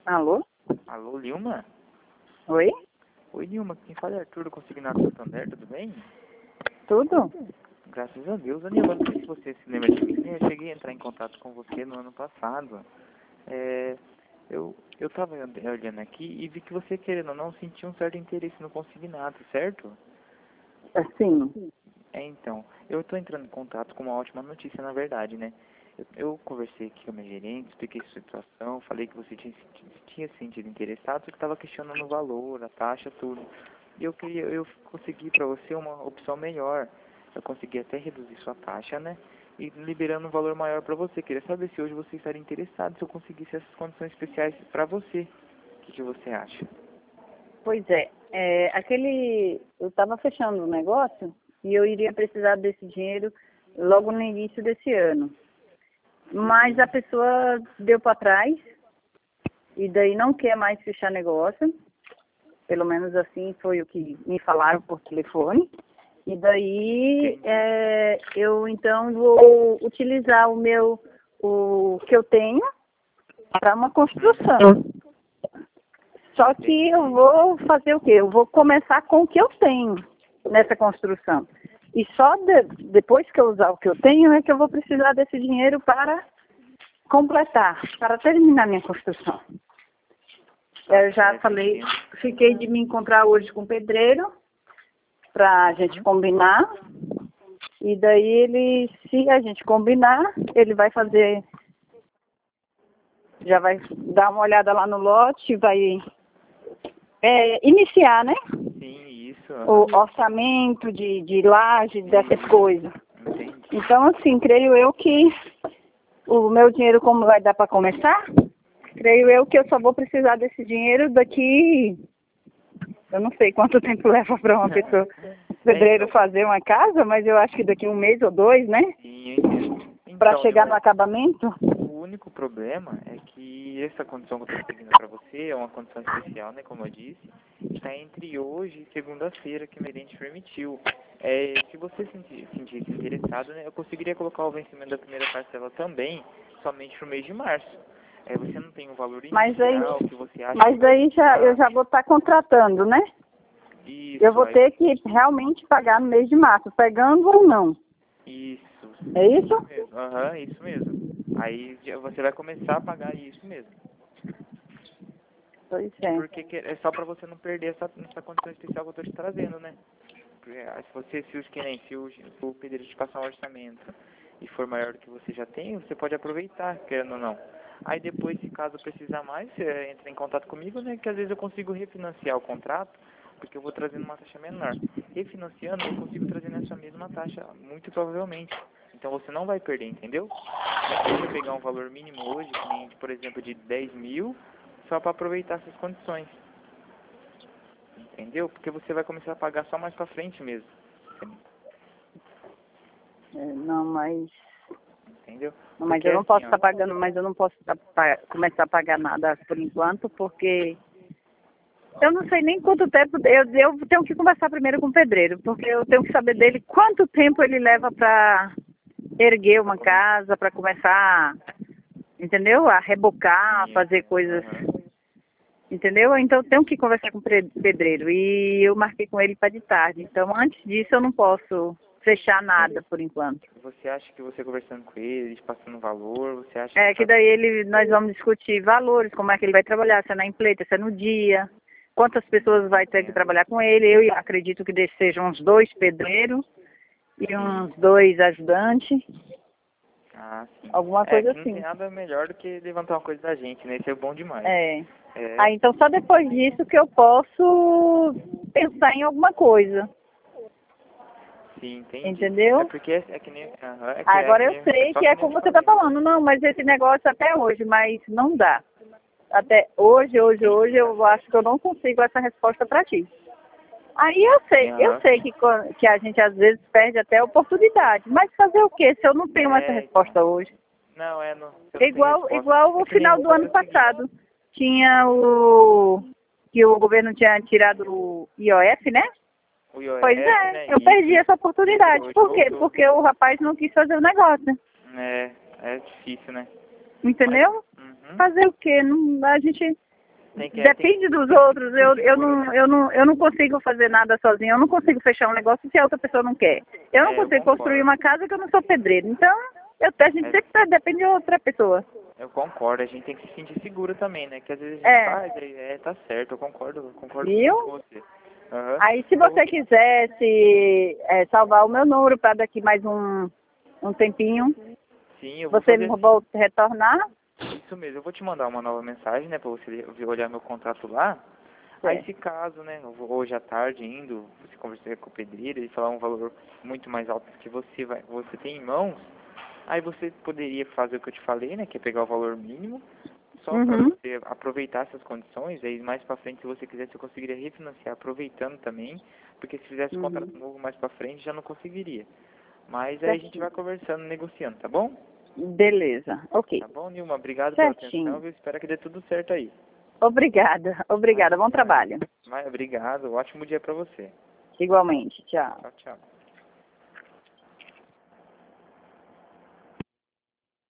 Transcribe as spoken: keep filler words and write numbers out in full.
Alô? Alô, Lilma? Oi? Oi, Lilma, quem fala é Arthur do Consignado Santander, tudo bem? Tudo? Graças a Deus. Lilma, não sei se você se lembra de mim, né? Eu cheguei a entrar em contato com você no ano passado. É, eu eu estava olhando aqui e vi que você, querendo ou não, sentia um certo interesse no consignado, certo? Sim. É, então, eu estou entrando em contato com uma ótima notícia, na verdade, né? Eu, eu conversei aqui com a minha gerente, expliquei a situação, falei que você tinha, tinha se sentido interessado, só que estava questionando o valor, a taxa, tudo. E eu queria, eu consegui para você uma opção melhor. Eu consegui até reduzir sua taxa, né? E liberando um valor maior para você. Queria saber se hoje você estaria interessado, se eu conseguisse essas condições especiais para você. O que, que você acha? Pois é, é aquele... Eu estava fechando o negócio e eu iria precisar desse dinheiro logo no início desse ano. Mas a pessoa deu para trás e daí não quer mais fechar negócio. Pelo menos assim foi o que me falaram por telefone. E daí é, eu então vou utilizar o meu, o que eu tenho para uma construção. Só que eu vou fazer o quê? Eu vou começar com o que eu tenho nessa construção. E só de, depois que eu usar o que eu tenho é que eu vou precisar desse dinheiro para completar, para terminar minha construção. Eu já falei, fiquei de me encontrar hoje com o pedreiro para a gente combinar. E daí ele, se a gente combinar, ele vai fazer, já vai dar uma olhada lá no lote, vai é, iniciar, né? Sim, isso. O orçamento de, de laje, dessas coisas. Entendi. Então, assim, creio eu que o meu dinheiro, como vai dar para começar, creio eu que eu só vou precisar desse dinheiro daqui, eu não sei quanto tempo leva para uma pessoa, pedreiro, fazer uma casa, mas eu acho que daqui um mês ou dois, né? Sim, eu entendo. Para Então, chegar eu- no acabamento. o único problema é que essa condição que eu estou seguindo para você é uma condição especial, né, como eu disse, está entre hoje e segunda-feira que o gerente permitiu. É, se você sentir, sentir-se interessado, né, eu conseguiria colocar o vencimento da primeira parcela também, somente para o mês de março. É, você não tem um valor Mas aí, inicial que você acha mas que aí já, eu vai já vou estar contratando, né? Isso, Eu vou aí- ter que realmente pagar no mês de março, pegando ou não. Isso. É isso? mesmo. Aham, isso mesmo. Aí já- você vai começar a pagar isso mesmo. Pois é. Porque que- é só pra você não perder essa, essa condição especial que eu tô te trazendo, né? Porque, ah, se você, se os que nem, se o, se o pedreiro te passar um orçamento e for maior do que você já tem, você pode aproveitar, querendo ou não. Aí depois, se caso precisar mais, você entra em contato comigo, né? Que às vezes eu consigo refinanciar o contrato, porque eu vou trazendo uma taxa menor. Refinanciando, eu consigo trazer nessa mesma taxa, muito provavelmente. Então você não vai perder, entendeu? Não precisa pegar um valor mínimo hoje, que nem, por exemplo, de dez mil, só para aproveitar essas condições. Entendeu? Porque você vai começar a pagar só mais pra frente mesmo. É, não, mas, Entendeu? não, mas Porque eu não assim, posso ó, estar pagando, mas eu não posso tá, pa- começar a pagar nada por enquanto, porque eu não sei nem quanto tempo, eu, eu tenho que conversar primeiro com o pedreiro, porque eu tenho que saber dele quanto tempo ele leva para erguer uma casa, para começar, entendeu? A rebocar, sim, eu fazer entendo. coisas, Aham. entendeu? Então eu tenho que conversar com o pre- pedreiro e eu marquei com ele para de tarde. Então antes disso eu não posso fechar nada por enquanto. Você acha que você conversando com ele, ele te passando valor, você acha É que que tá... daí ele, nós vamos discutir valores, como é que ele vai trabalhar, se é na empreita, se é no dia, quantas pessoas vai ter que trabalhar com ele. Eu acredito que desse sejam uns dois pedreiros e uns dois ajudantes, Ah, sim. alguma É, coisa que não tem assim. nada melhor do que levantar uma coisa da gente, né? Isso é bom demais. É. É, Ah, então só depois disso que eu posso pensar em alguma coisa, sim, entendi. entendeu? É porque é, é que nem... aham, é que, é Agora que eu nem, é sei só que que é nem eu como te você está falei. falando, não, mas esse negócio até hoje, mas não dá. Até hoje, hoje, Entendi. hoje, eu acho que eu não consigo essa resposta para ti. Aí eu sei, eu Aham, sei sim. que, co- que a gente às vezes perde até a oportunidade, mas fazer o quê se eu não tenho essa É, então. resposta hoje? Não, é, não, você não tem Igual, resposta. igual É o que nem final vou do ano fazer o seguinte. passado. Tinha o que o governo tinha tirado o I O F, né? O Pois I O F, é, né? eu perdi Isso. essa Isso oportunidade. hoje Por quê? voltou. Porque o rapaz não quis fazer o negócio. É, é difícil, né? Mas, Entendeu? uhum. Fazer o quê? Não, a gente. Tem que, depende tem dos que, outros. tem Eu, que eu, segura, não, né? eu, não, eu não consigo fazer nada sozinha. Eu não consigo fechar um negócio se a outra pessoa não quer. Eu não É, eu consigo construir concordo. uma casa que eu não sou pedreiro. Então, eu, a gente É, sempre depende de outra pessoa. eu concordo, a gente tem que se sentir seguro também, né? Que às vezes a gente É, faz, aí, é, tá certo, eu concordo, eu concordo viu? muito com você. Aham. Aí, se Eu vou- você quisesse é, salvar o meu número para daqui mais um, um tempinho, sim, eu vou você fazer me assim. volta retornar. Isso mesmo, eu vou te mandar uma nova mensagem, né, pra você olhar meu contrato lá. Aí, É. se caso, né, eu vou hoje à tarde indo, você conversar com o pedreiro e falar um valor muito mais alto que você vai, você tem em mãos, aí você poderia fazer o que eu te falei, né, que é pegar o valor mínimo, só para Uhum. você aproveitar essas condições, aí mais para frente, se você quisesse, eu conseguiria refinanciar aproveitando também, porque se fizesse Uhum. contrato novo mais para frente, já não conseguiria. Mas aí a gente Certinho. vai conversando, negociando, tá bom? Beleza. Ok. Tá bom, Nilma? Obrigado pela atenção, Certinho. viu? Espero que dê tudo certo aí. Obrigada. Obrigada. Bom Imagina. trabalho. Mas obrigado, ótimo dia pra você. Igualmente. Tchau. Tchau, tchau.